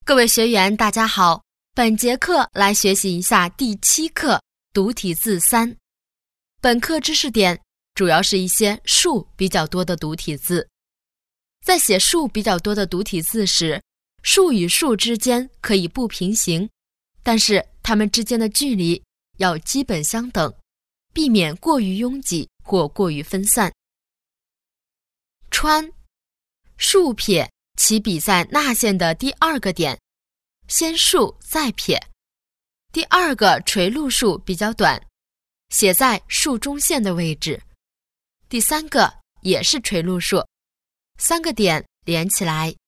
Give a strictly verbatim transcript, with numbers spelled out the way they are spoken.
各位学员大家好，本节课来学习一下第七课读体字三。本课知识点主要是一些数比较多的读体字。在写数比较多的读体字时，数与数之间可以不平行，但是它们之间的距离要基本相等，避免过于拥挤或过于分散。川，竖撇起笔在捺线的第二个点，先竖再撇。第二个垂录数比较短，写在竖中线的位置。第三个也是垂录数，三个点连起来。